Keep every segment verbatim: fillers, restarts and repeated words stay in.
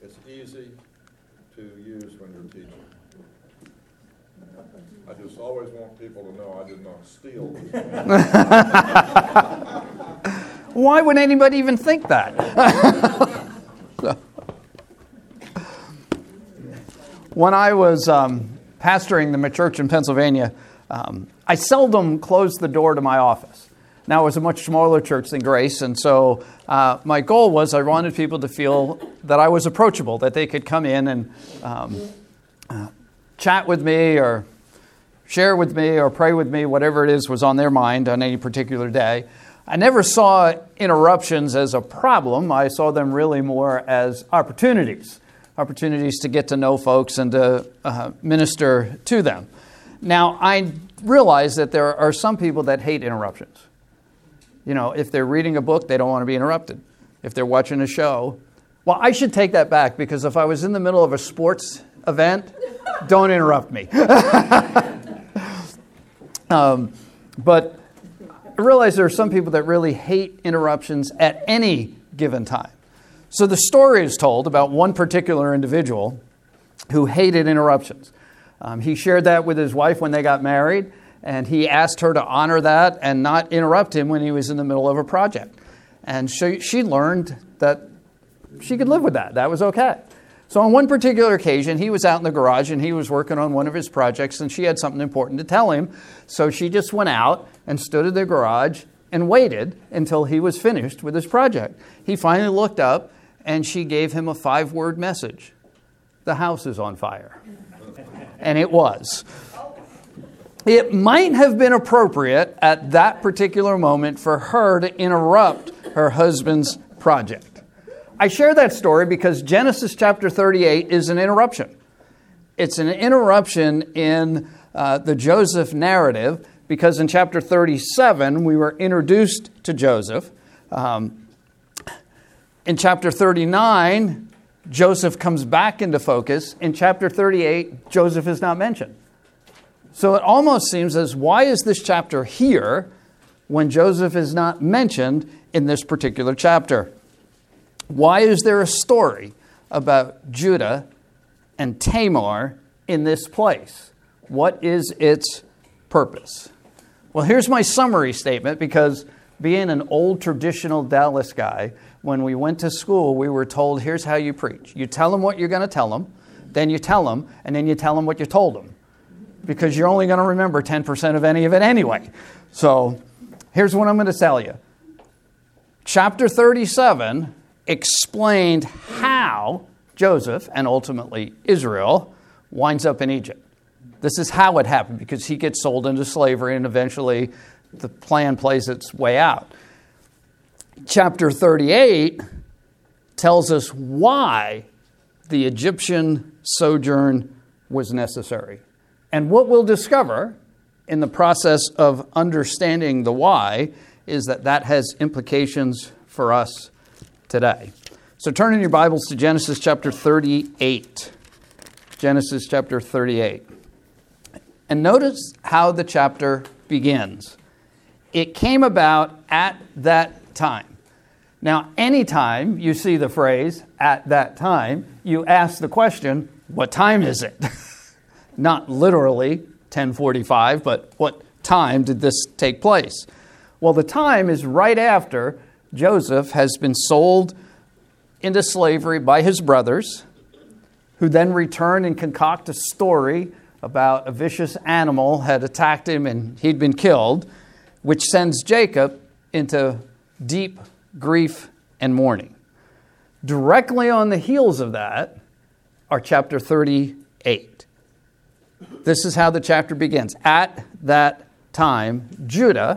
it's easy to use when you're teaching. I just always want people to know I did not steal this. Why would anybody even think that? So, when I was um, pastoring the church in Pennsylvania, um, I seldom closed the door to my office. Now, it was a much smaller church than Grace, and so uh, my goal was I wanted people to feel that I was approachable, that they could come in and um, uh, chat with me or share with me or pray with me, whatever it is was on their mind on any particular day. I never saw interruptions as a problem. I saw them really more as opportunities, opportunities to get to know folks and to uh, minister to them. Now, I realize that there are some people that hate interruptions. You know, if they're reading a book, they don't want to be interrupted. If they're watching a show. Well, I should take that back, because if I was in the middle of a sports event, don't interrupt me. um, but I realize there are some people that really hate interruptions at any given time. So the story is told about one particular individual who hated interruptions. Um, he shared that with his wife when they got married, and he asked her to honor that and not interrupt him when he was in the middle of a project. And she, she learned that she could live with that. That was okay. So on one particular occasion, he was out in the garage and he was working on one of his projects, and she had something important to tell him. So she just went out and stood in the garage and waited until he was finished with his project. He finally looked up and she gave him a five-word message. The house is on fire. And it was. It might have been appropriate at that particular moment for her to interrupt her husband's project. I share that story because Genesis chapter thirty-eight is an interruption. It's an interruption in uh, the Joseph narrative, because in chapter thirty-seven we were introduced to Joseph. Um, in chapter thirty-nine, Joseph comes back into focus. In chapter thirty-eight, Joseph is not mentioned. So it almost seems as, why is this chapter here when Joseph is not mentioned in this particular chapter? Why is there a story about Judah and Tamar in this place? What is its purpose? Well, here's my summary statement, because being an old traditional Dallas guy, when we went to school, we were told, here's how you preach. You tell them what you're going to tell them, then you tell them, and then you tell them what you told them. Because you're only going to remember ten percent of any of it anyway. So here's what I'm going to tell you. Chapter thirty-seven explained how Joseph, and ultimately Israel, winds up in Egypt. This is how it happened, because he gets sold into slavery and eventually the plan plays its way out. Chapter thirty-eight tells us why the Egyptian sojourn was necessary. And what we'll discover in the process of understanding the why is that that has implications for us today. So turn in your Bibles to Genesis chapter thirty-eight. Genesis chapter thirty-eight. And notice how the chapter begins. It came about at that time. Now, anytime you see the phrase, at that time, you ask the question, what time is it? Not literally ten forty-five, but what time did this take place? Well, the time is right after Joseph has been sold into slavery by his brothers, who then return and concoct a story about a vicious animal had attacked him and he'd been killed, which sends Jacob into deep grief and mourning. Directly on the heels of that are chapter thirty-eight. This is how the chapter begins. At that time, Judah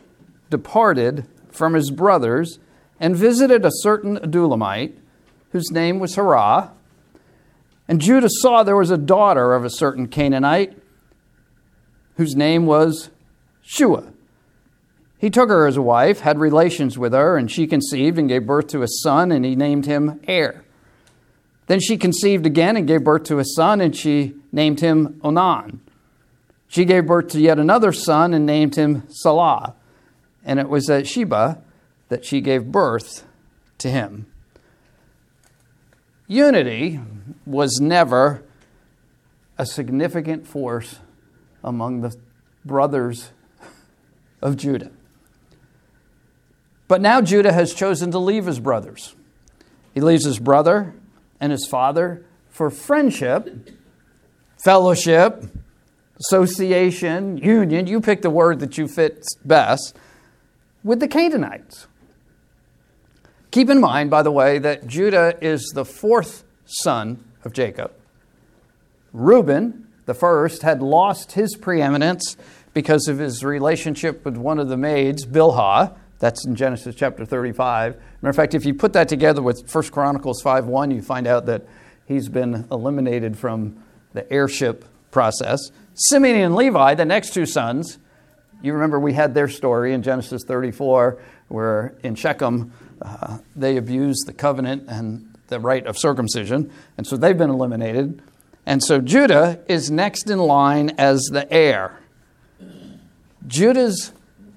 departed from his brothers and visited a certain Adulamite, whose name was Hirah. And Judah saw there was a daughter of a certain Canaanite, whose name was Shua. He took her as a wife, had relations with her, and she conceived and gave birth to a son, and he named him Er. Then she conceived again and gave birth to a son, and she named him Onan. She gave birth to yet another son and named him Salah. And it was at Sheba that she gave birth to him. unity was never a significant force among the brothers of Judah. But now Judah has chosen to leave his brothers. He leaves his brother and his father for friendship, fellowship, association, union, you pick the word that you fit best, with the Canaanites. Keep in mind, by the way, that Judah is the fourth son of Jacob. Reuben, the first, had lost his preeminence because of his relationship with one of the maids, Bilhah. That's in Genesis chapter thirty-five. Matter of fact, if you put that together with First Chronicles five one, you find out that he's been eliminated from the heirship process. Simeon and Levi, the next two sons, you remember we had their story in Genesis thirty-four, where in Shechem uh, they abused the covenant and the rite of circumcision, and so they've been eliminated. And so Judah is next in line as the heir. Judah's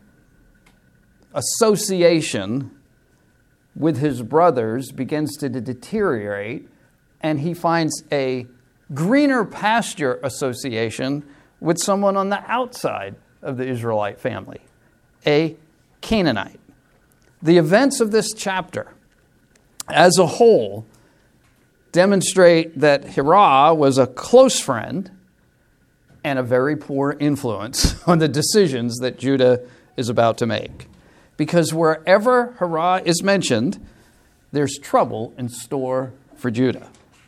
association with his brothers begins to deteriorate, and he finds a greener pasture association with someone on the outside of the Israelite family, a Canaanite. The events of this chapter as a whole demonstrate that Hirah was a close friend and a very poor influence on the decisions that Judah is about to make. Because wherever Hirah is mentioned, there's trouble in store for Judah.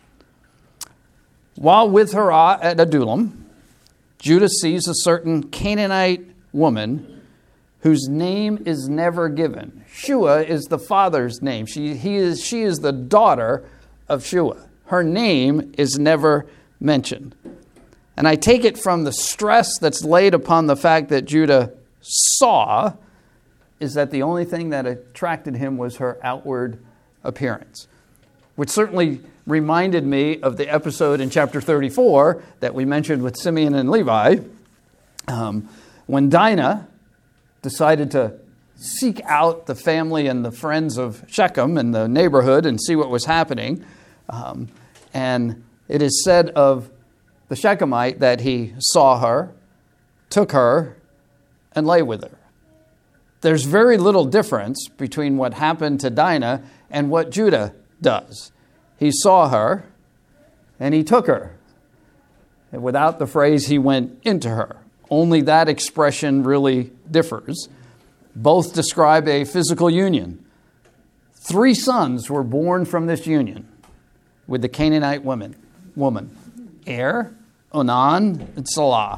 While with Hirah at Adullam, Judah sees a certain Canaanite woman whose name is never given. Shua is the father's name. She, he is, she is the daughter of Shua. Her name is never mentioned. And I take it from the stress that's laid upon the fact that Judah saw is that the only thing that attracted him was her outward appearance, which certainly reminded me of the episode in chapter thirty-four that we mentioned with Simeon and Levi, um, when Dinah decided to seek out the family and the friends of Shechem in the neighborhood and see what was happening. Um, and it is said of the Shechemite that he saw her, took her, and lay with her. There's very little difference between what happened to Dinah and what Judah does. He saw her, and he took her. And without the phrase, he went into her. Only that expression really differs. Both describe a physical union. Three sons were born from this union with the Canaanite woman, woman. Er, Onan, and Salah.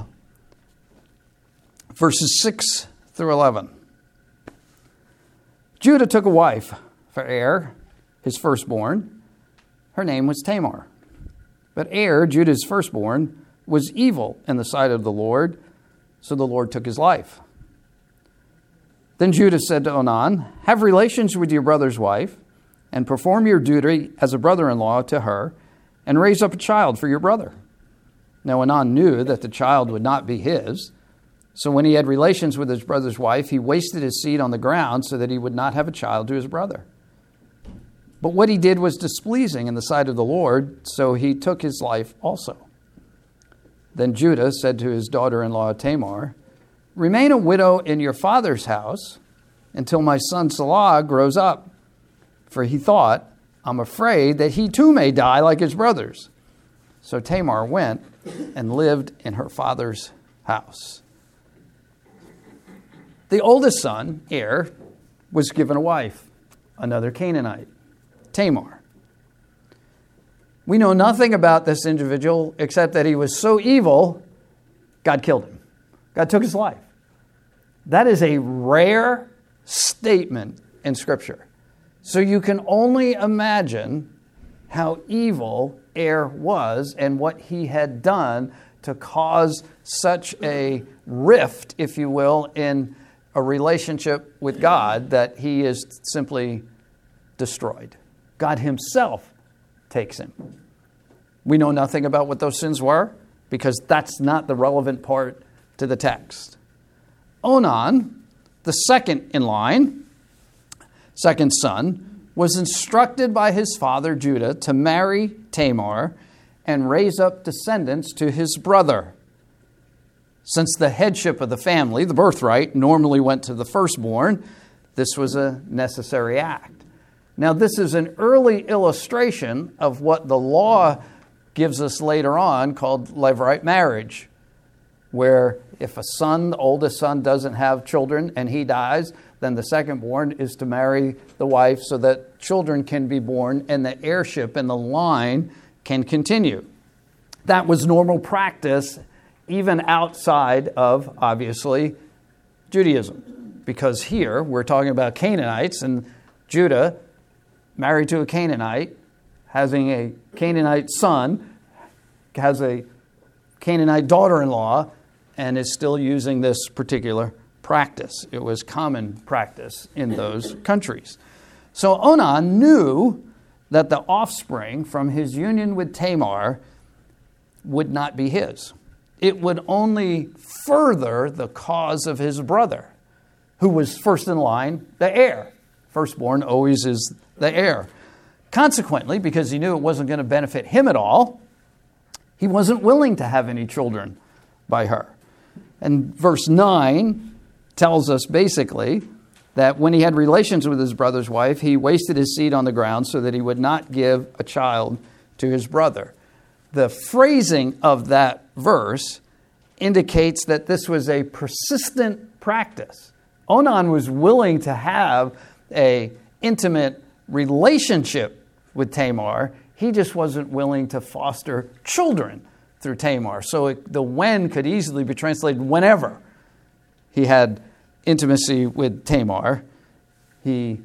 Verses six through eleven. Judah took a wife for Er, his firstborn. Her name was Tamar. But Er, Judah's firstborn, was evil in the sight of the Lord, so the Lord took his life. Then Judah said to Onan, "Have relations with your brother's wife, and perform your duty as a brother-in-law to her, and raise up a child for your brother." Now Onan knew that the child would not be his, so when he had relations with his brother's wife, he wasted his seed on the ground so that he would not have a child to his brother. But what he did was displeasing in the sight of the Lord, so he took his life also. Then Judah said to his daughter-in-law Tamar, "Remain a widow in your father's house until my son Salah grows up." For he thought, "I'm afraid that he too may die like his brothers." So Tamar went and lived in her father's house. The oldest son, Er, was given a wife, another Canaanite, Tamar. We know nothing about this individual except that he was so evil, God killed him. God took his life. That is a rare statement in Scripture. So you can only imagine how evil Er was and what he had done to cause such a rift, if you will, in a relationship with God that he is simply destroyed. God himself takes him. We know nothing about what those sins were because that's not the relevant part to the text. Onan, the second in line, second son, was instructed by his father Judah to marry Tamar and raise up descendants to his brother. Since the headship of the family, the birthright, normally went to the firstborn, this was a necessary act. Now, this is an early illustration of what the law gives us later on called levirate marriage, where if a son, the oldest son, doesn't have children and he dies, then the secondborn is to marry the wife so that children can be born and the heirship and the line can continue. That was normal practice even outside of, obviously, Judaism. Because here we're talking about Canaanites, and Judah, married to a Canaanite, having a Canaanite son, has a Canaanite daughter-in-law, and is still using this particular practice. It was common practice in those countries. So Onan knew that the offspring from his union with Tamar would not be his. It would only further the cause of his brother, who was first in line, the heir. Firstborn always is the heir. Consequently, because he knew it wasn't going to benefit him at all, he wasn't willing to have any children by her. And verse nine tells us basically that when he had relations with his brother's wife, he wasted his seed on the ground so that he would not give a child to his brother. The phrasing of that verse indicates that this was a persistent practice. Onan was willing to have an intimate relationship with Tamar. He just wasn't willing to foster children through Tamar. So it, the when could easily be translated whenever he had intimacy with Tamar, he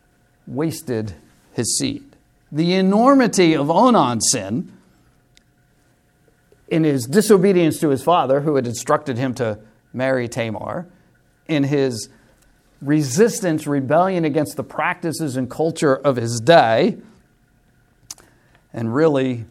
wasted his seed. The enormity of Onan's sin in his disobedience to his father, who had instructed him to marry Tamar, in his resistance, rebellion against the practices and culture of his day, and really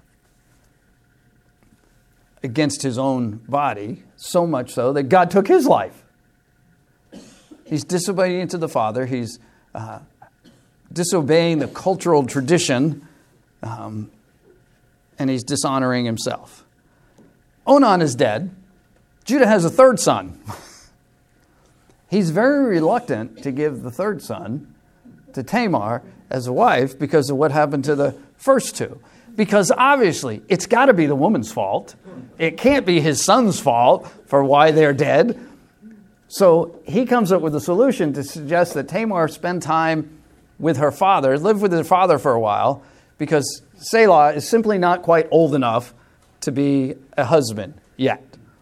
against his own body, so much so that God took his life. He's disobedient to the father. He's uh, disobeying the cultural tradition, um, and he's dishonoring himself. Onan is dead. Judah has a third son. He's very reluctant to give the third son to Tamar as a wife because of what happened to the first two. Because obviously, it's got to be the woman's fault. It can't be his son's fault for why they're dead. So he comes up with a solution to suggest that Tamar spend time with her father, live with her father for a while, because Selah is simply not quite old enough to be a husband yet.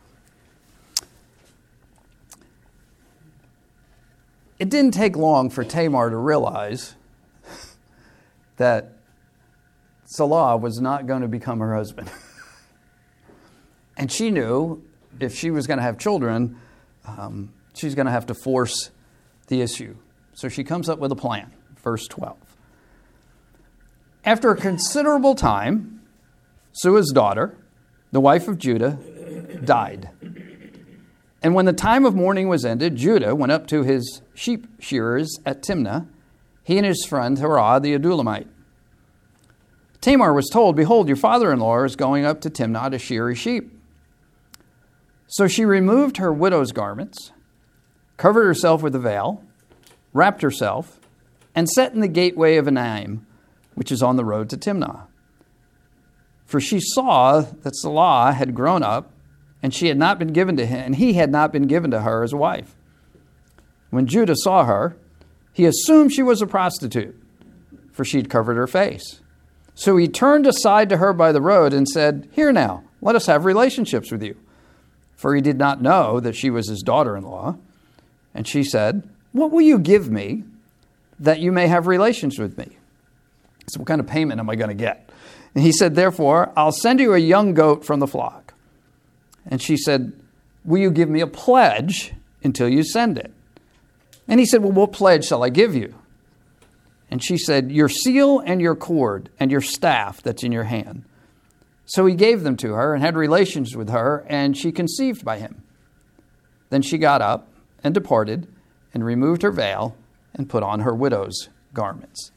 It didn't take long for Tamar to realize that Selah was not going to become her husband. And she knew if she was going to have children, um, she's going to have to force the issue. So she comes up with a plan. Verse twelve. After a considerable time, Sua's daughter, the wife of Judah, died. And when the time of mourning was ended, Judah went up to his sheep shearers at Timnah, he and his friend Terah the Adulamite. Tamar was told, "Behold, your father-in-law is going up to Timnah to shear his sheep." So she removed her widow's garments, covered herself with a veil, wrapped herself, and sat in the gateway of Enaim, which is on the road to Timnah. For she saw that Selah had grown up, and she had not been given to him, and he had not been given to her as a wife. When Judah saw her, he assumed she was a prostitute, for she'd covered her face. So he turned aside to her by the road and said, "Here now, let us have relationships with you." For he did not know that she was his daughter-in-law. And she said, "What will you give me that you may have relations with me?" So what kind of payment am I going to get? And he said, "Therefore, I'll send you a young goat from the flock." And she said, "Will you give me a pledge until you send it?" And he said, "Well, what pledge shall I give you?" And she said, "Your seal and your cord and your staff that's in your hand." So he gave them to her and had relations with her, and she conceived by him. Then she got up and departed and removed her veil and put on her widow's garments.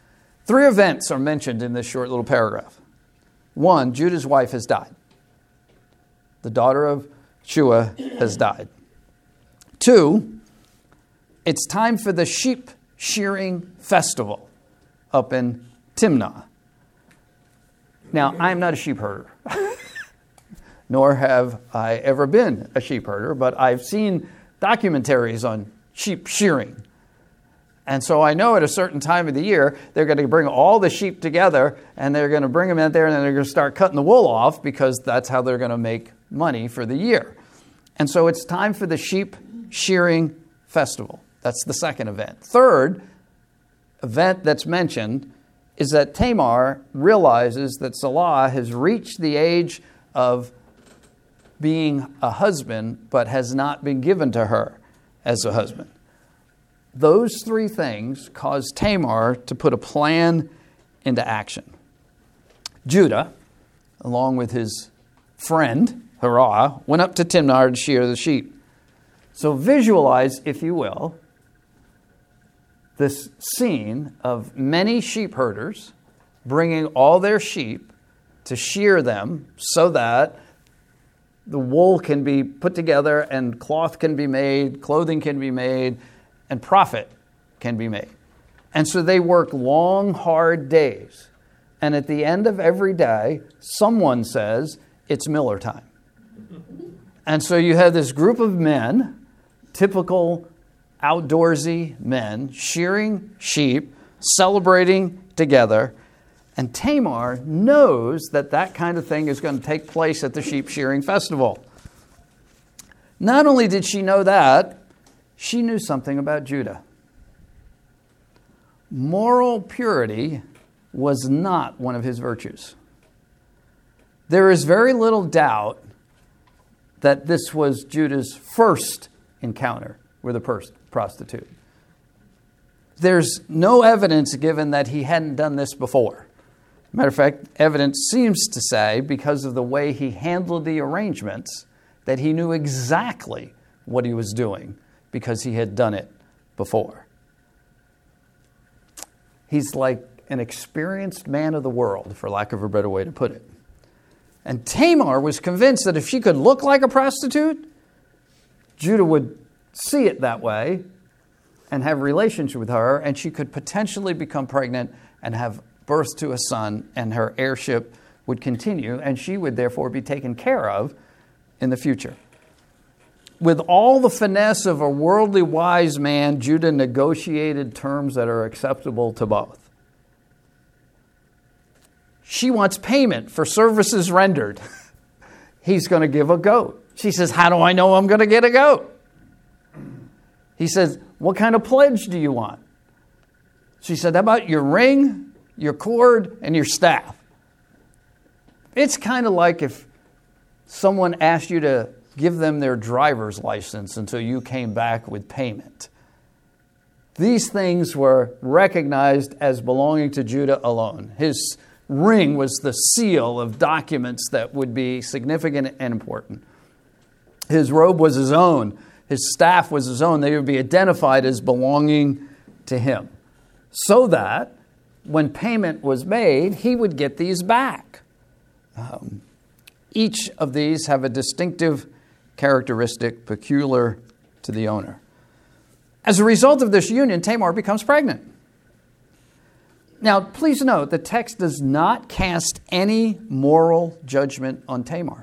Three events are mentioned in this short little paragraph. One, Judah's wife has died. The daughter of Shua has died. Two, it's time for the sheep shearing festival up in Timnah. Now, I'm not a sheep herder, nor have I ever been a sheep herder, but I've seen documentaries on sheep shearing. And so I know at a certain time of the year, they're going to bring all the sheep together, and they're going to bring them in there, and then they're going to start cutting the wool off, because that's how they're going to make money for the year. And so it's time for the sheep shearing festival. That's the second event. Third event that's mentioned is that Tamar realizes that Salah has reached the age of being a husband, but has not been given to her as a husband. Those three things caused Tamar to put a plan into action. Judah, along with his friend, Hurrah, went up to Timnah to shear the sheep. So visualize, if you will, this scene of many sheep herders bringing all their sheep to shear them so that the wool can be put together and cloth can be made, clothing can be made, and profit can be made. And so they work long, hard days. And at the end of every day, someone says, it's Miller time. And so you have this group of men, typical outdoorsy men, shearing sheep, celebrating together. And Tamar knows that that kind of thing is going to take place at the sheep shearing festival. Not only did she know that, she knew something about Judah. Moral purity was not one of his virtues. There is very little doubt that this was Judah's first encounter with a pers- prostitute. There's no evidence given that he hadn't done this before. Matter of fact, evidence seems to say, because of the way he handled the arrangements, that he knew exactly what he was doing, because he had done it before. He's like an experienced man of the world, for lack of a better way to put it. And Tamar was convinced that if she could look like a prostitute, Judah would see it that way and have relationship with her, and she could potentially become pregnant and have birth to a son, and her heirship would continue, and she would therefore be taken care of in the future. With all the finesse of a worldly wise man, Judah negotiated terms that are acceptable to both. She wants payment for services rendered. He's going to give a goat. She says, how do I know I'm going to get a goat? He says, what kind of pledge do you want? She said, how about your ring, your cord, and your staff? It's kind of like if someone asked you to give them their driver's license until you came back with payment. These things were recognized as belonging to Judah alone. His ring was the seal of documents that would be significant and important. His robe was his own. His staff was his own. They would be identified as belonging to him. So that when payment was made, he would get these back. Um, each of these have a distinctive characteristic peculiar to the owner. As a result of this union, Tamar becomes pregnant. Now, please note, the text does not cast any moral judgment on Tamar.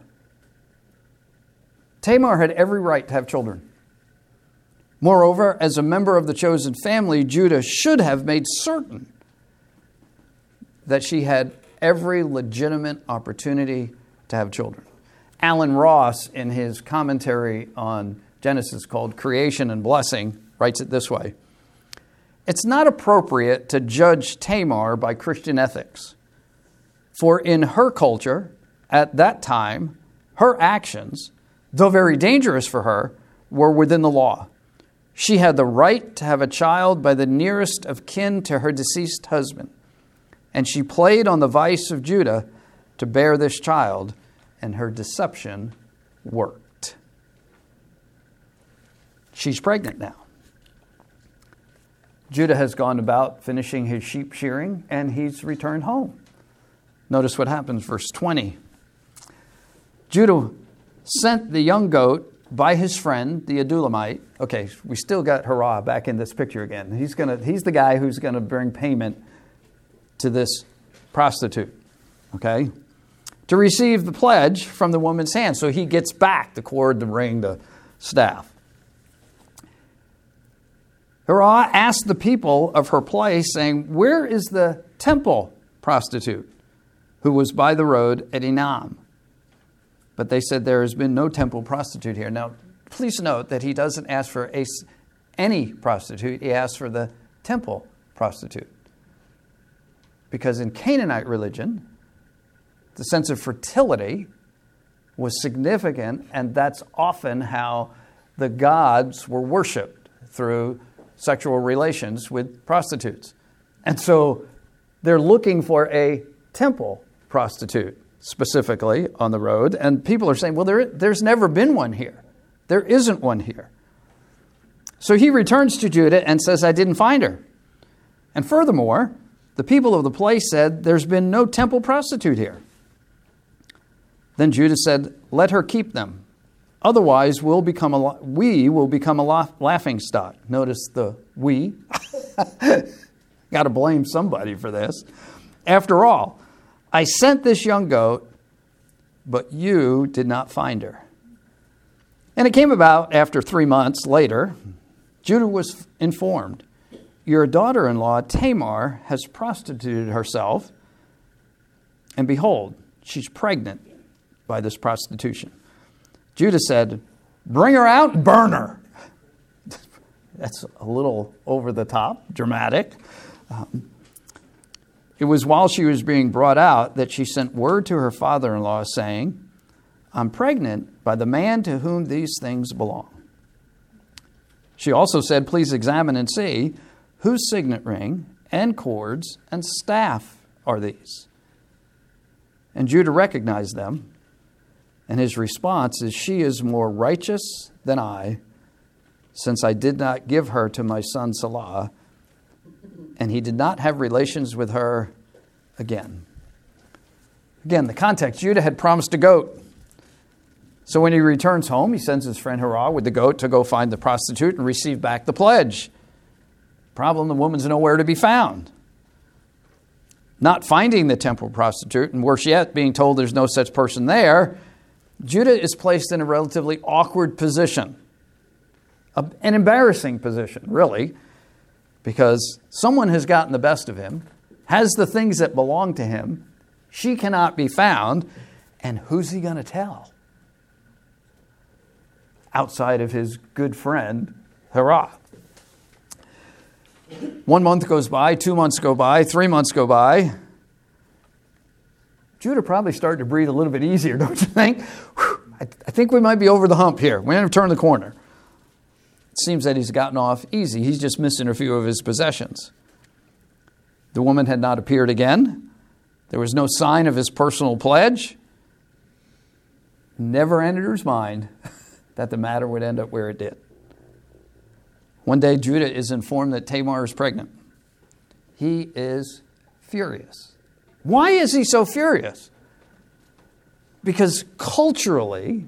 Tamar had every right to have children. Moreover, as a member of the chosen family, Judah should have made certain that she had every legitimate opportunity to have children. Alan Ross, in his commentary on Genesis called Creation and Blessing, writes it this way. It's not appropriate to judge Tamar by Christian ethics, for in her culture, at that time, her actions, though very dangerous for her, were within the law. She had the right to have a child by the nearest of kin to her deceased husband, and she played on the vice of Judah to bear this child, and her deception worked. She's pregnant now. Judah has gone about finishing his sheep shearing, and he's returned home. Notice what happens, verse twenty. Judah sent the young goat by his friend, the Adulamite. Okay, we still got Hurrah back in this picture again. He's gonna, he's the guy who's going to bring payment to this prostitute, okay, to receive the pledge from the woman's hand. So he gets back the cord, the ring, the staff. Hurrah asked the people of her place, saying, "Where is the temple prostitute who was by the road at Enam?" But they said, "There has been no temple prostitute here." Now, please note that he doesn't ask for a, any prostitute. He asks for the temple prostitute. Because in Canaanite religion, the sense of fertility was significant, and that's often how the gods were worshipped, through sexual relations with prostitutes. And so they're looking for a temple prostitute, specifically on the road. And people are saying, well, there, there's never been one here. There isn't one here. So he returns to Judah and says, "I didn't find her." And furthermore, the people of the place said, "There's been no temple prostitute here." Then Judah said, "Let her keep them. Otherwise, we'll become a, we will become a laughing stock." Notice the we. Got to blame somebody for this. "After all, I sent this young goat, but you did not find her." And it came about after three months later, Judah was informed, "Your daughter-in-law Tamar has prostituted herself, and behold, she's pregnant by this prostitution." Judah said, "Bring her out and burn her." That's a little over the top, dramatic. Um, it was while she was being brought out that she sent word to her father-in-law saying, "I'm pregnant by the man to whom these things belong." She also said, "Please examine and see whose signet ring and cords and staff are these." And Judah recognized them. And his response is, "She is more righteous than I, since I did not give her to my son Salah, and he did not have relations with her again." Again, the context, Judah had promised a goat. So when he returns home, he sends his friend Hurrah with the goat to go find the prostitute and receive back the pledge. Problem, the woman's nowhere to be found. Not finding the temple prostitute, and worse yet, being told there's no such person there, Judah is placed in a relatively awkward position, an embarrassing position, really, because someone has gotten the best of him, has the things that belong to him, she cannot be found, and who's he going to tell? Outside of his good friend, Hurrah. One month goes by, two months go by, three months go by. Judah probably started to breathe a little bit easier, don't you think? Whew, I, I think we might be over the hump here. We're going to turn the corner. It seems that he's gotten off easy. He's just missing a few of his possessions. The woman had not appeared again. There was no sign of his personal pledge. Never entered his mind that the matter would end up where it did. One day, Judah is informed that Tamar is pregnant. He is furious. Why is he so furious? Because culturally,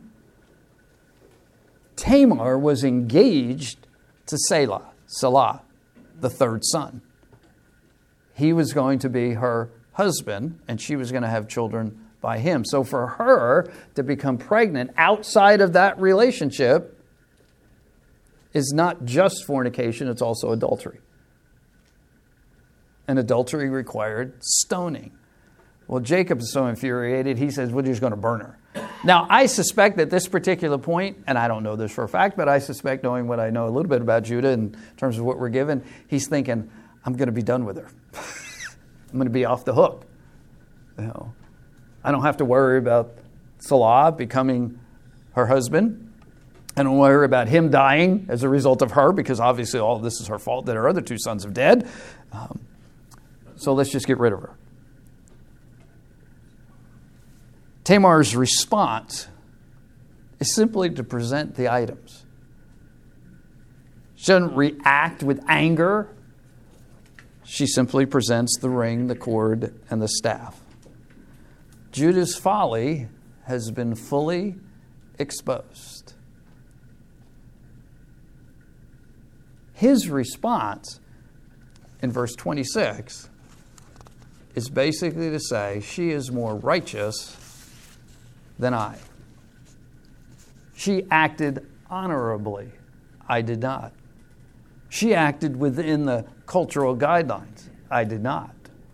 Tamar was engaged to Salah, Salah, the third son. He was going to be her husband, and she was going to have children by him. So for her to become pregnant outside of that relationship is not just fornication, it's also adultery. And adultery required stoning. Well, Jacob is so infuriated, he says, well, he's going to burn her. Now, I suspect that this particular point, and I don't know this for a fact, but I suspect, knowing what I know a little bit about Judah in terms of what we're given, he's thinking, I'm going to be done with her. I'm going to be off the hook. You know, I don't have to worry about Salah becoming her husband. I don't worry about him dying as a result of her, because obviously all of this is her fault that her other two sons have dead. Um, so let's just get rid of her. Tamar's response is simply to present the items. She doesn't react with anger She simply presents the ring, the cord, and the staff. Judah's folly has been fully exposed. His response in verse twenty-six is basically to say, she is more righteous than I. She acted honorably. I did not. She acted within the cultural guidelines. I did not.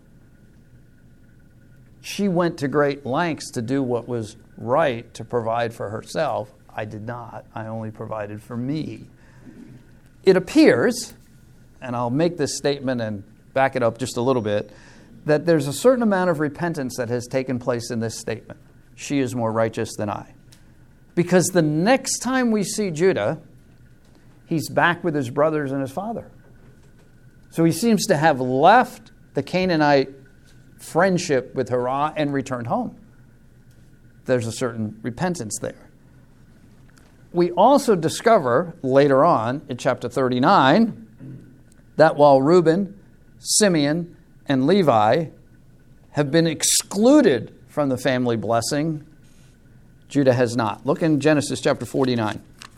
She went to great lengths to do what was right to provide for herself. I did not. I only provided for me. It appears, and I'll make this statement and back it up just a little bit, that there's a certain amount of repentance that has taken place in this statement. She is more righteous than I. Because the next time we see Judah, he's back with his brothers and his father. So he seems to have left the Canaanite friendship with Hurrah and returned home. There's a certain repentance there. We also discover later on in chapter thirty-nine that while Reuben, Simeon, and Levi have been excluded from the family blessing, Judah has not. Look in Genesis chapter forty-nine.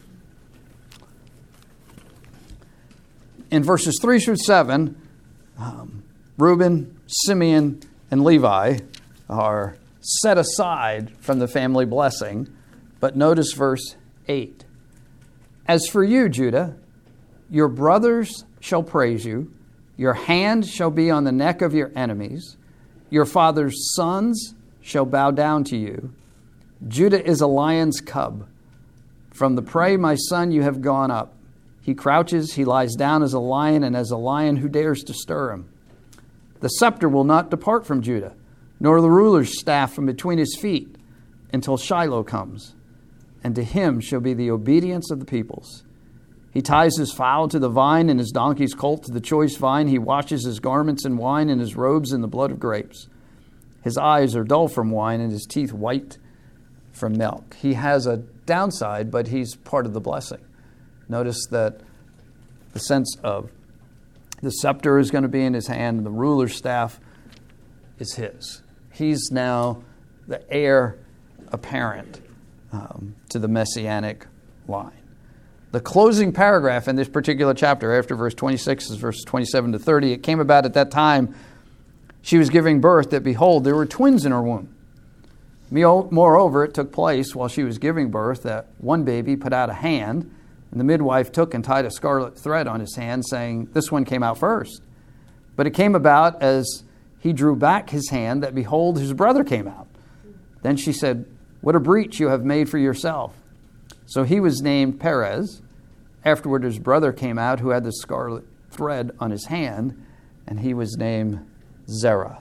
In verses three through seven, um, Reuben, Simeon, and Levi are set aside from the family blessing. But notice verse eight. As for you, Judah, your brothers shall praise you. Your hand shall be on the neck of your enemies. Your father's sons shall bow down to you. Judah is a lion's cub. From the prey, my son, you have gone up. He crouches, he lies down as a lion, and as a lion who dares to stir him. The scepter will not depart from Judah, nor the ruler's staff from between his feet, until Shiloh comes, and to him shall be the obedience of the peoples. He ties his fowl to the vine, and his donkey's colt to the choice vine. He washes his garments in wine, and his robes in the blood of grapes. His eyes are dull from wine, and his teeth white from milk. He has a downside, but he's part of the blessing. Notice that the sense of the scepter is going to be in his hand, and the ruler's staff is his. He's now the heir apparent um, to the messianic line. The closing paragraph in this particular chapter, after verse twenty-six, is verse twenty-seven to thirty. It came about at that time she was giving birth that, behold, there were twins in her womb. Moreover, it took place while she was giving birth that one baby put out a hand, and the midwife took and tied a scarlet thread on his hand, saying, this one came out first. But it came about as he drew back his hand that, behold, his brother came out. Then she said, what a breach you have made for yourself. So he was named Perez. Afterward, his brother came out who had the scarlet thread on his hand, and he was named Zerah.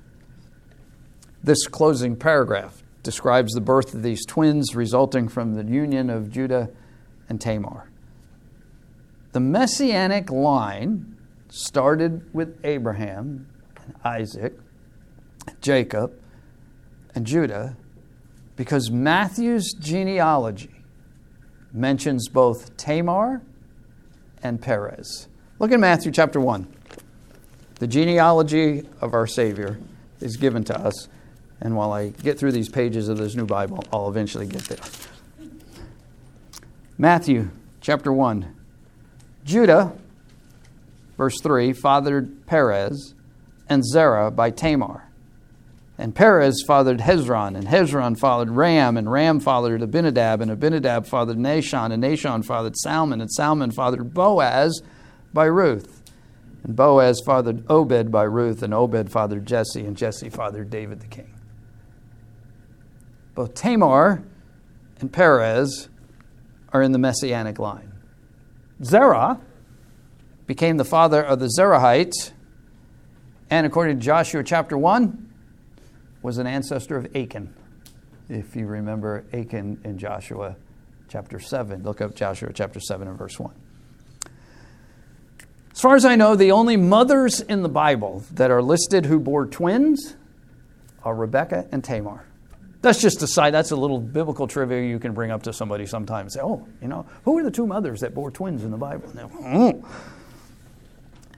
This closing paragraph describes the birth of these twins resulting from the union of Judah and Tamar. The messianic line started with Abraham, and Isaac, Jacob, and Judah because Matthew's genealogy mentions both Tamar and Perez. Look at Matthew chapter one. The genealogy of our Savior is given to us. And while I get through these pages of this new Bible, I'll eventually get there. Matthew chapter one. Judah, verse three, fathered Perez and Zerah by Tamar. And Perez fathered Hezron, and Hezron fathered Ram, and Ram fathered Abinadab, and Abinadab fathered Nahshon, and Nahshon fathered Salmon, and Salmon fathered Boaz by Ruth. And Boaz fathered Obed by Ruth, and Obed fathered Jesse, and Jesse fathered David the king. Both Tamar and Perez are in the messianic line. Zerah became the father of the Zerahites, and according to Joshua chapter one, was an ancestor of Achan. If you remember Achan in Joshua chapter seven, look up Joshua chapter seven and verse one. As far as I know, the only mothers in the Bible that are listed who bore twins are Rebekah and Tamar. That's just a side. That's a little biblical trivia you can bring up to somebody sometimes. Say, oh, you know, who are the two mothers that bore twins in the Bible? And oh.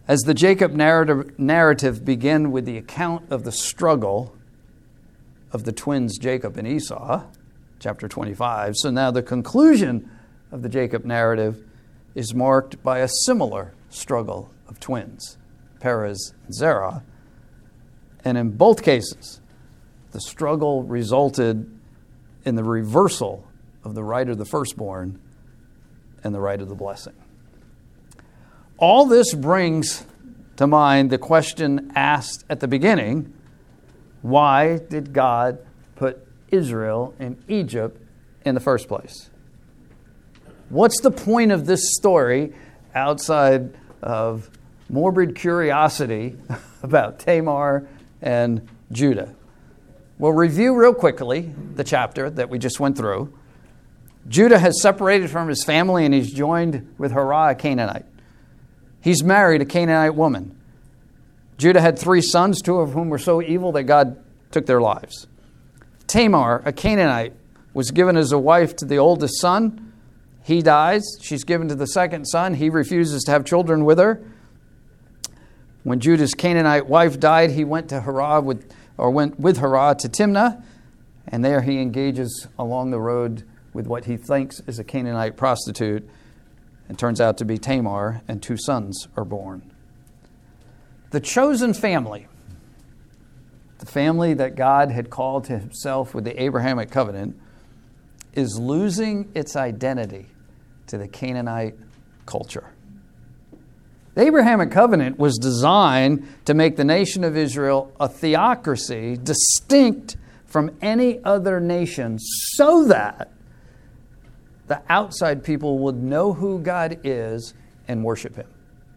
As the Jacob narrative, narrative began with the account of the struggle of the twins Jacob and Esau, chapter twenty-five, so now the conclusion of the Jacob narrative is marked by a similar struggle of twins, Perez and Zerah. And in both cases, the struggle resulted in the reversal of the right of the firstborn and the right of the blessing. All this brings to mind the question asked at the beginning, why did God put Israel in Egypt in the first place? What's the point of this story outside of morbid curiosity about Tamar and Judah? We'll review real quickly the chapter that we just went through. Judah has separated from his family and he's joined with Hurrah, a Canaanite. He's married a Canaanite woman. Judah had three sons, two of whom were so evil that God took their lives. Tamar, a Canaanite, was given as a wife to the oldest son. He dies. She's given to the second son. He refuses to have children with her. When Judah's Canaanite wife died, he went to Hurrah with, or went with Hurrah to Timnah, and there he engages along the road with what he thinks is a Canaanite prostitute, and turns out to be Tamar, and two sons are born. The chosen family, the family that God had called to himself with the Abrahamic covenant, is losing its identity to the Canaanite culture. The Abrahamic covenant was designed to make the nation of Israel a theocracy distinct from any other nation so that the outside people would know who God is and worship him.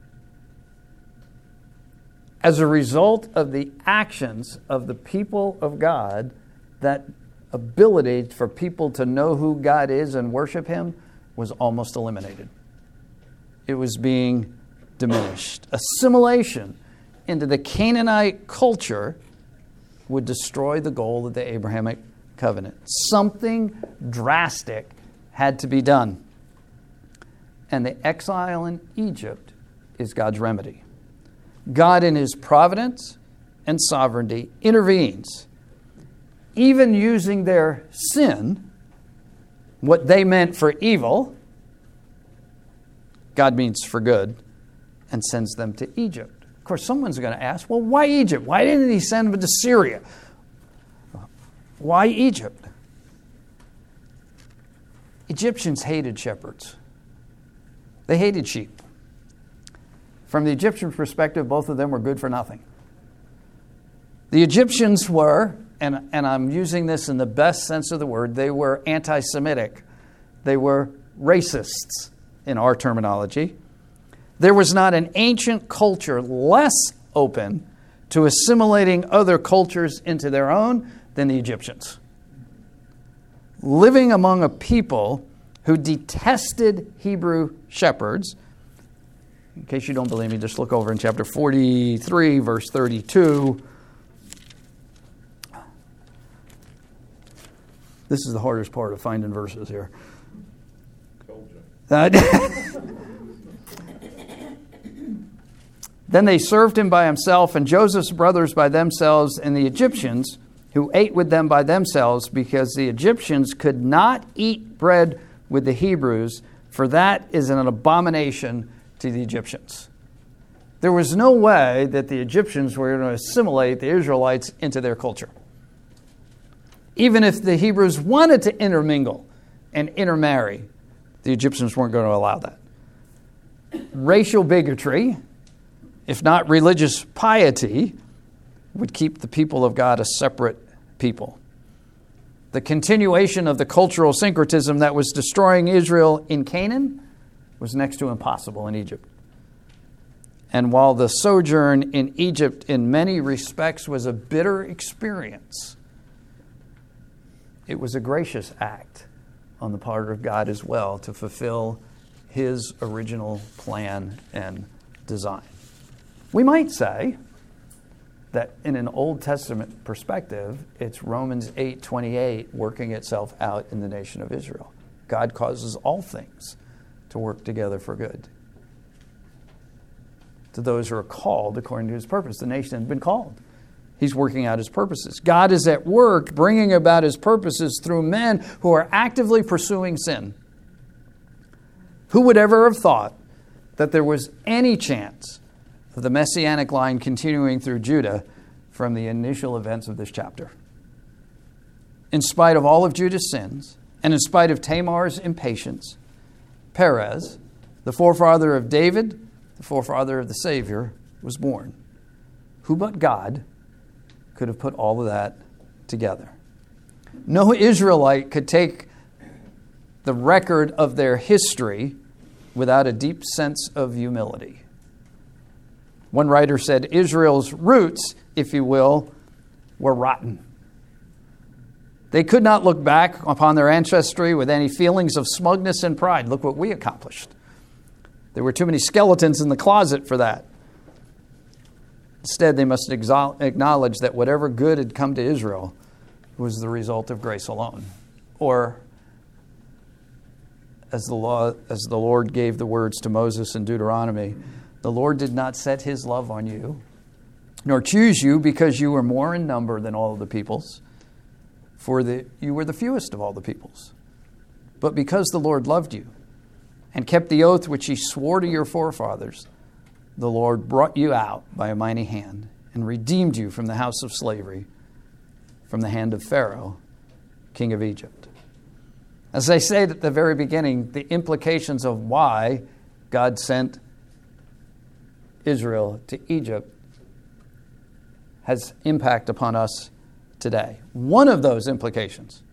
As a result of the actions of the people of God, that ability for people to know who God is and worship him was almost eliminated. It was being diminished. Assimilation into the Canaanite culture would destroy the goal of the Abrahamic covenant. Something drastic had to be done. And the exile in Egypt is God's remedy. God, in his providence and sovereignty, intervenes, even using their sin, what they meant for evil, God means for good, and sends them to Egypt. Of course, someone's going to ask, well, why Egypt? Why didn't he send them to Syria? Why Egypt? Egyptians hated shepherds. They hated sheep. From the Egyptian perspective, both of them were good for nothing. The Egyptians were, and, and I'm using this in the best sense of the word, they were anti-Semitic. They were racists in our terminology. There was not an ancient culture less open to assimilating other cultures into their own than the Egyptians. Living among a people who detested Hebrew shepherds. In case you don't believe me, just look over in chapter forty-three, verse thirty-two. This is the hardest part of finding verses here. Told you. Uh, Then they served him by himself, and Joseph's brothers by themselves, and the Egyptians who ate with them by themselves, because the Egyptians could not eat bread with the Hebrews, for that is an abomination to the Egyptians. There was no way that the Egyptians were going to assimilate the Israelites into their culture. Even if the Hebrews wanted to intermingle and intermarry, the Egyptians weren't going to allow that. Racial bigotry, if not religious piety, would keep the people of God a separate people. The continuation of the cultural syncretism that was destroying Israel in Canaan was next to impossible in Egypt. And while the sojourn in Egypt in many respects was a bitter experience, it was a gracious act on the part of God as well to fulfill his original plan and design. We might say that in an Old Testament perspective, it's Romans eight twenty-eight working itself out in the nation of Israel. God causes all things to work together for good. to those who are called according to his purpose. The nation had been called. He's working out his purposes. God is at work bringing about his purposes through men who are actively pursuing sin. Who would ever have thought that there was any chance of the messianic line continuing through Judah from the initial events of this chapter? In spite of all of Judah's sins, and in spite of Tamar's impatience, Perez, the forefather of David, the forefather of the Savior, was born. Who but God could have put all of that together? No Israelite could take the record of their history without a deep sense of humility. One writer said Israel's roots, if you will, were rotten. They could not look back upon their ancestry with any feelings of smugness and pride. Look what we accomplished. There were too many skeletons in the closet for that. Instead, they must acknowledge that whatever good had come to Israel was the result of grace alone. Or, as the law, as the Lord gave the words to Moses in Deuteronomy, the Lord did not set his love on you, nor choose you because you were more in number than all of the peoples, for the, you were the fewest of all the peoples. But because the Lord loved you and kept the oath which he swore to your forefathers, the Lord brought you out by a mighty hand and redeemed you from the house of slavery, from the hand of Pharaoh, king of Egypt. As I said at the very beginning, the implications of why God sent Israel to Egypt has impact upon us today. One of those implications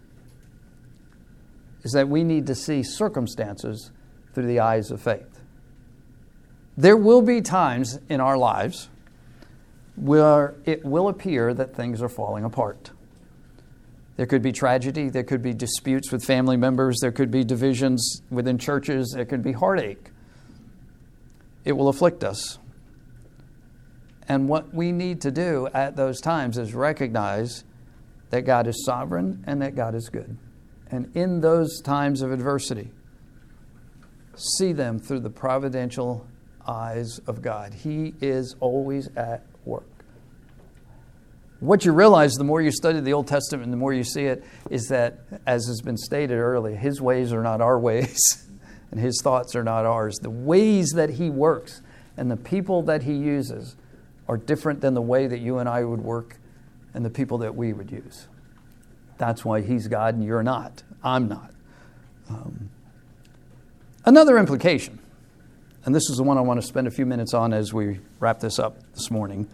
is that we need to see circumstances through the eyes of faith. There will be times in our lives where it will appear that things are falling apart. There could be tragedy, there could be disputes with family members, there could be divisions within churches, there could be heartache. It will afflict us. And what we need to do at those times is recognize that God is sovereign and that God is good. And in those times of adversity, see them through the providential eyes of God. He is always at work. What you realize the more you study the Old Testament and the more you see it is that, as has been stated earlier, his ways are not our ways and his thoughts are not ours. The ways that he works and the people that he uses are different than the way that you and I would work and the people that we would use. That's why he's God and you're not. I'm not. Um, another implication, and this is the one I want to spend a few minutes on as we wrap this up this morning,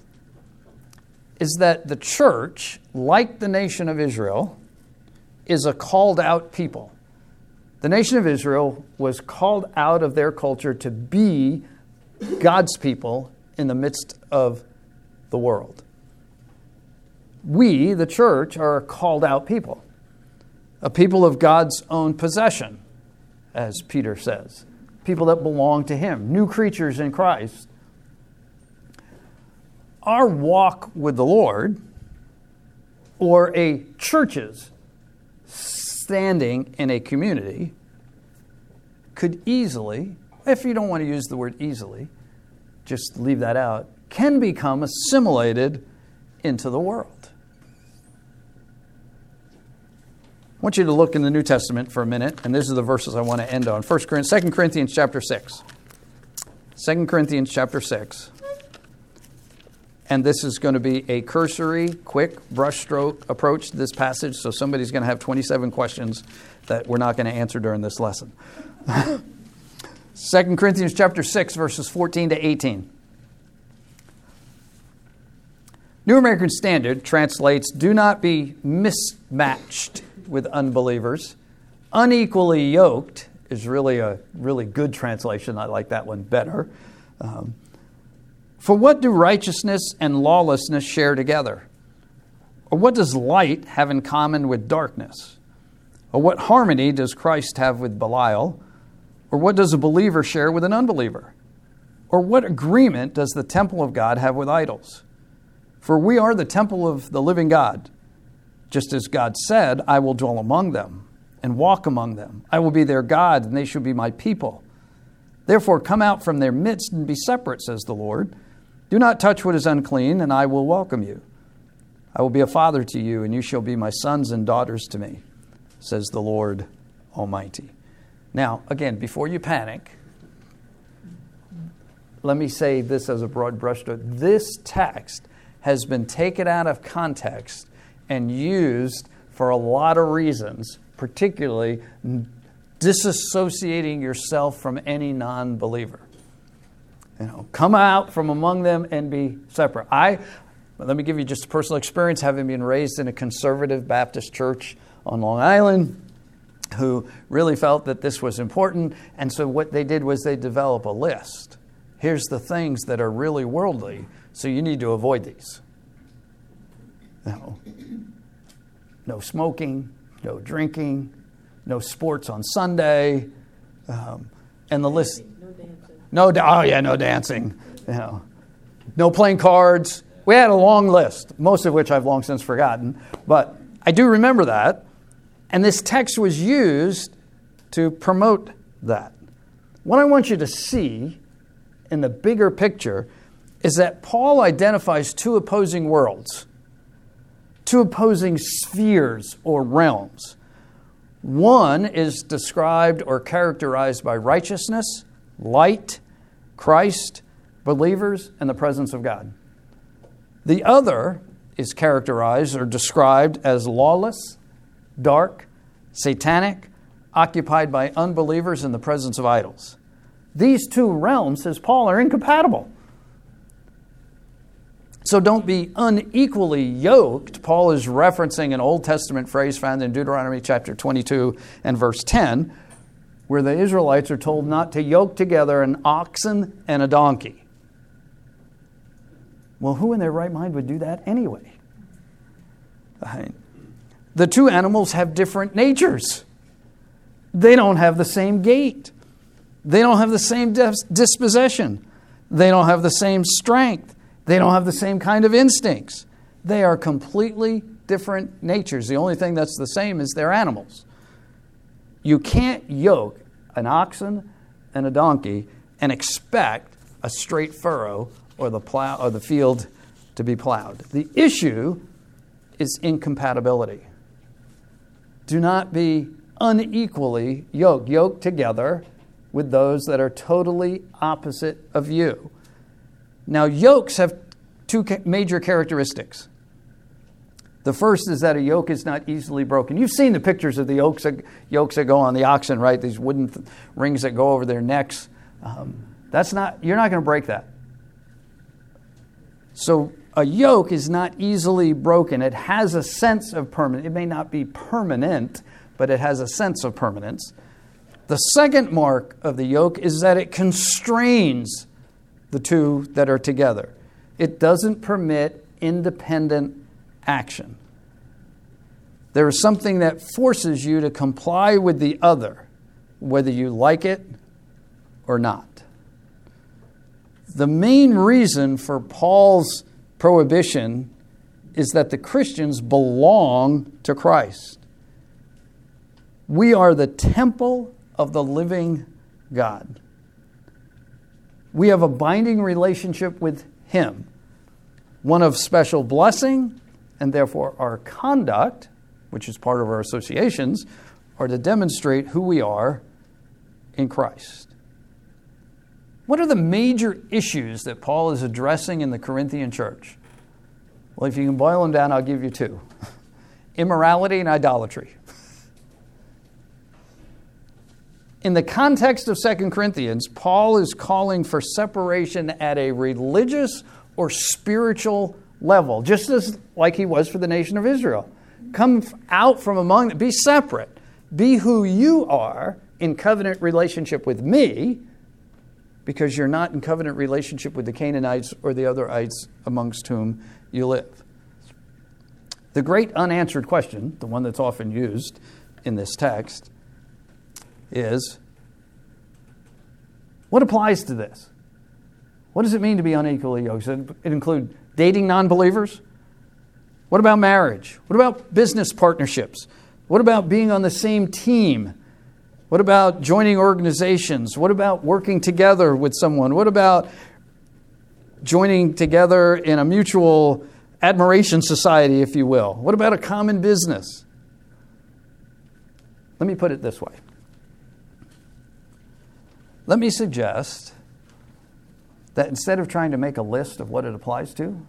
is that the church, like the nation of Israel, is a called out people. The nation of Israel was called out of their culture to be God's people in the midst of the world. We, the church, are a called out people, a people of God's own possession, as Peter says, people that belong to him, new creatures in Christ. Our walk with the Lord, or a church's standing in a community, could easily, if you don't want to use the word easily, just leave that out, can become assimilated into the world. I want you to look in the New Testament for a minute, and these are the verses I want to end on. First Corinthians, Second Corinthians chapter six. Second Corinthians chapter six. And this is going to be a cursory, quick, brushstroke approach to this passage, so somebody's going to have twenty-seven questions that we're not going to answer during this lesson. Second Corinthians chapter six, verses fourteen to eighteen. New American Standard translates, "Do not be mismatched with unbelievers. Unequally yoked" is really a really good translation. I like that one better. Um, For what do righteousness and lawlessness share together? Or what does light have in common with darkness? Or what harmony does Christ have with Belial? Or what does a believer share with an unbeliever? Or what agreement does the temple of God have with idols? For we are the temple of the living God. Just as God said, I will dwell among them and walk among them. I will be their God, and they shall be my people. Therefore, come out from their midst and be separate, says the Lord. Do not touch what is unclean, and I will welcome you. I will be a father to you, and you shall be my sons and daughters to me, says the Lord Almighty. Now, again, before you panic, let me say this as a broad brushstroke. This text has been taken out of context and used for a lot of reasons, particularly disassociating yourself from any non-believer. You know, come out from among them and be separate. I, let me give you just a personal experience, having been raised in a conservative Baptist church on Long Island, who really felt that this was important. And so what they did was they developed a list. Here's the things that are really worldly, so you need to avoid these. You know, no smoking, no drinking, no sports on Sunday, um, and the list. No dancing. No, oh yeah, no dancing. You know, no playing cards. We had a long list, most of which I've long since forgotten, but I do remember that. And this text was used to promote that. What I want you to see in the bigger picture is that Paul identifies two opposing worlds, two opposing spheres or realms. One is described or characterized by righteousness, light, Christ, believers, and the presence of God. The other is characterized or described as lawless, dark, satanic, occupied by unbelievers in the presence of idols. These two realms, says Paul, are incompatible. So don't be unequally yoked. Paul is referencing an Old Testament phrase found in Deuteronomy chapter twenty-two and verse ten, where the Israelites are told not to yoke together an oxen and a donkey. Well, who in their right mind would do that anyway? The two animals have different natures. They don't have the same gait. They don't have the same disposition. They don't have the same strength. They don't have the same kind of instincts. They are completely different natures. The only thing that's the same is they're animals. You can't yoke an oxen and a donkey and expect a straight furrow or the plow or the field to be plowed. The issue is incompatibility. Do not be unequally yoked. Yoked together with those that are totally opposite of you. Now, yokes have two major characteristics. The first is that a yoke is not easily broken. You've seen the pictures of the yokes that, yokes that go on the oxen, right? These wooden th- rings that go over their necks. Um, that's not, you're not going to break that. So a yoke is not easily broken. It has a sense of permanence. It may not be permanent, but it has a sense of permanence. The second mark of the yoke is that it constrains the two that are together. It doesn't permit independent action. There is something that forces you to comply with the other, whether you like it or not. The main reason for Paul's prohibition is that the Christians belong to Christ. We are the temple of the living God. We have a binding relationship with Him, one of special blessing, and therefore our conduct, which is part of our associations, are to demonstrate who we are in Christ. What are the major issues that Paul is addressing in the Corinthian church? Well, if you can boil them down, I'll give you two. Immorality and idolatry. In the context of Second Corinthians, Paul is calling for separation at a religious or spiritual level, just as like he was for the nation of Israel. Come out from among them. Be separate. Be who you are in covenant relationship with me, because you're not in covenant relationship with the Canaanites or the otherites amongst whom you live. The great unanswered question, the one that's often used in this text, is, what applies to this? What does it mean to be unequally yoked? Does it include dating non-believers? What about marriage? What about business partnerships? What about being on the same team? What about joining organizations? What about working together with someone? What about joining together in a mutual admiration society, if you will? What about a common business? Let me put it this way. Let me suggest that instead of trying to make a list of what it applies to,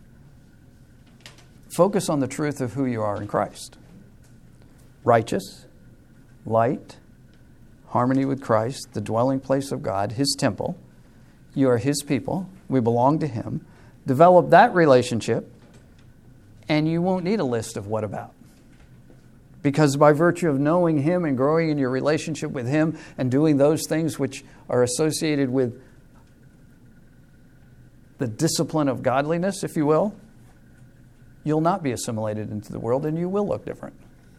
focus on the truth of who you are in Christ. Righteous, light, harmony with Christ, the dwelling place of God, His temple. You are His people. We belong to Him. Develop that relationship, and you won't need a list of what about. Because by virtue of knowing Him and growing in your relationship with Him and doing those things which are associated with the discipline of godliness, if you will, you'll not be assimilated into the world and you will look different.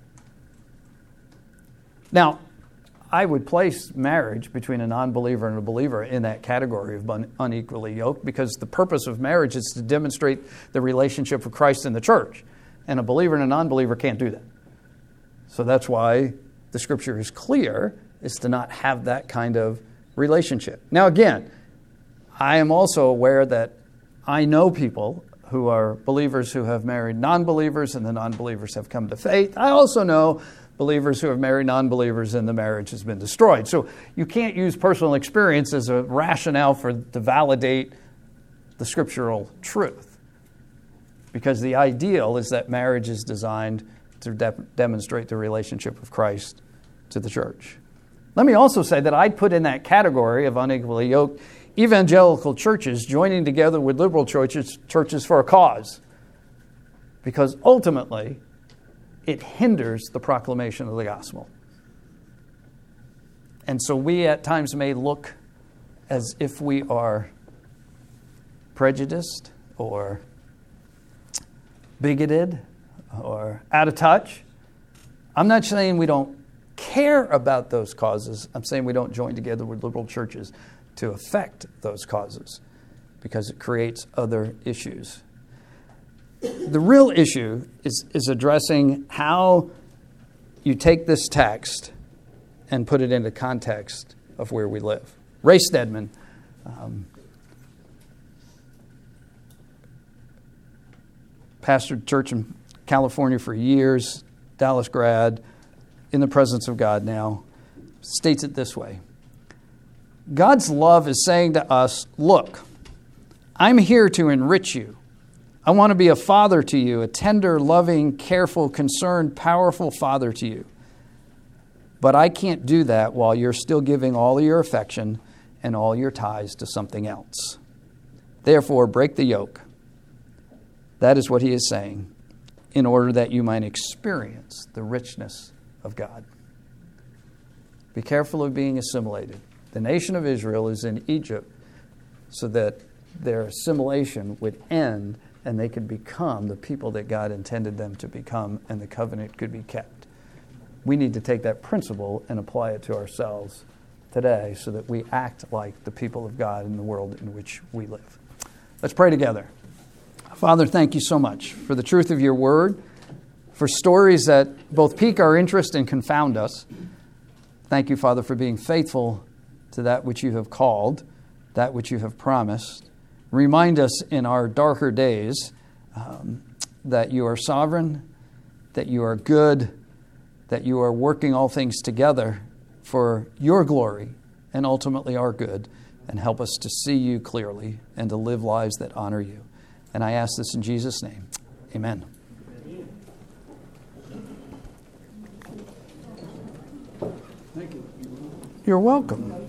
Now, I would place marriage between a non-believer and a believer in that category of un- unequally yoked, because the purpose of marriage is to demonstrate the relationship of Christ in the church. And a believer and a non-believer can't do that. So that's why the Scripture is clear, is to not have that kind of relationship. Now again, I am also aware that I know people who are believers who have married non-believers and the non-believers have come to faith. I also know believers who have married non-believers and the marriage has been destroyed. So you can't use personal experience as a rationale for to validate the scriptural truth. Because the ideal is that marriage is designed to de- demonstrate the relationship of Christ to the church. Let me also say that I'd put in that category of unequally yoked evangelical churches joining together with liberal churches, churches for a cause. Because ultimately, it hinders the proclamation of the gospel. And so we at times may look as if we are prejudiced or bigoted or out of touch. I'm not saying we don't care about those causes. I'm saying we don't join together with liberal churches to affect those causes, because it creates other issues. The real issue is, is addressing how you take this text and put it into context of where we live. Ray Stedman, um, pastored church in California for years, Dallas grad, in the presence of God now, states it this way. God's love is saying to us, look, I'm here to enrich you. I want to be a father to you, a tender, loving, careful, concerned, powerful father to you. But I can't do that while you're still giving all your affection and all your ties to something else. Therefore, break the yoke. That is what he is saying, in order that you might experience the richness of God. Be careful of being assimilated. The nation of Israel is in Egypt so that their assimilation would end and they could become the people that God intended them to become, and the covenant could be kept. We need to take that principle and apply it to ourselves today so that we act like the people of God in the world in which we live. Let's pray together. Father, thank you so much for the truth of your word, for stories that both pique our interest and confound us. Thank you, Father, for being faithful to that which you have called, that which you have promised. Remind us in our darker days um, that you are sovereign, that you are good, that you are working all things together for your glory and ultimately our good, and help us to see you clearly and to live lives that honor you. And I ask this in Jesus' name. Amen. Thank you. You're welcome.